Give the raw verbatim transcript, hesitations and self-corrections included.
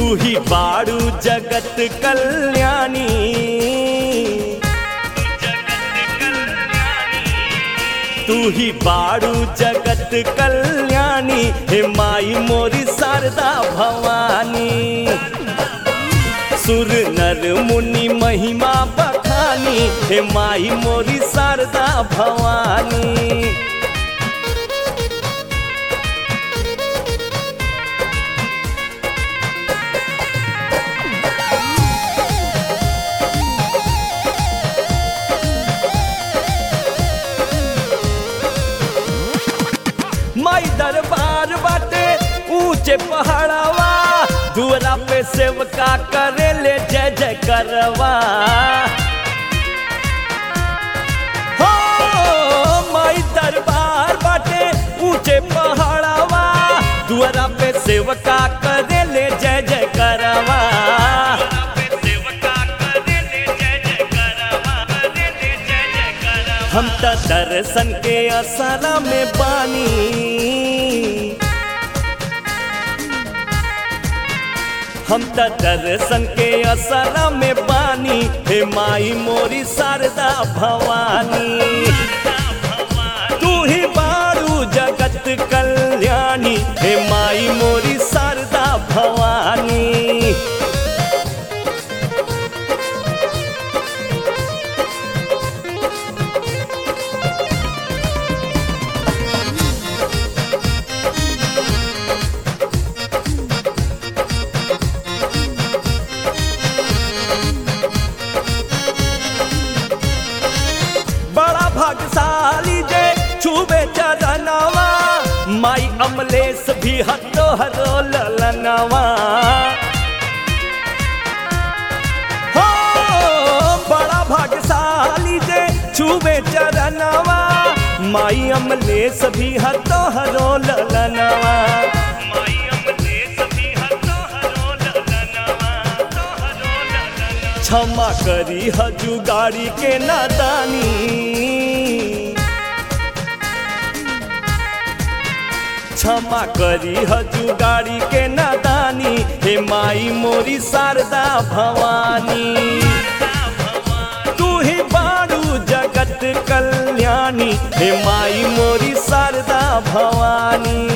ही बाड़ू जगत कल्याणी, तू ही बाड़ू जगत कल्याणी, हे माई मोरी शारदा भवानी। सुर नर मुनि महिमा बखानी, हे माई मोरी शारदा भवानी। माई दरबार बाटे ऊंचे पहाड़वा, दुआरा पे सेवका करे ले जय जय करवा। हो माई दरबार बाटे ऊंचे पहाड़वा, दुआरा पे सेवका करे ले जय जय करवा। हम त दर्शन के असरा में बानी, हम त दर्शन के असरा में बानी, हे माई मोरी शारदा भवानी। तू ही बाड़ू जगत कल्याणी, हे माई मोरी शारदा भवानी। भाग्यशाली जे छुबे चरणवा, माई अमलेश भी हतो हरो ललनवा। हो बड़ा भाग्यशाली जे छुबे चरणवा, माई अमलेश भी हतो हरो ललनवा। क्षमा करी हजू गाड़ी के नादानी, क्षमा करी हजू गाड़ी के नादानी, हे माई मोरी शारदा भवानी। तू ही बाड़ू जगत कल्याणी, हे माई मोरी शारदा भवानी।